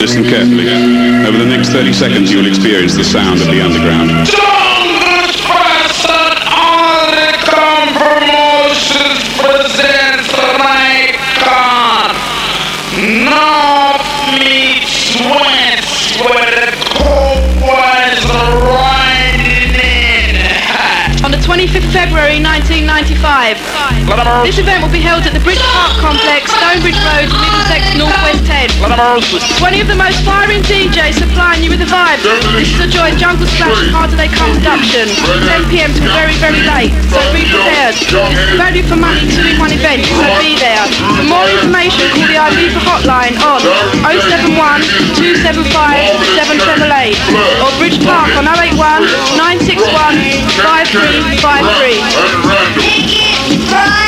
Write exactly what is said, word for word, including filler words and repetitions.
Listen carefully. Over the next thirty seconds, you will experience the sound of the underground. Don't person only come promotions presents my con. No meat sweats where the cold boys are riding in. On the twenty-fifth of February nineteen ninety-five, this event will be held at the Bridge Park Complex, Stonebridge Road, Middlesex, North West ten. twenty of the most firing D Js supplying you with the vibes. This is a Joy Jungle Splash and Harder They Come production. ten p m till very, very late, so be prepared. This is value for money two-in-one event, so be there. For more information, call the Ibiza hotline on oh seven one, two seven five, seven seven eight or Bridge Park on oh eight one, nine six one, five three five three.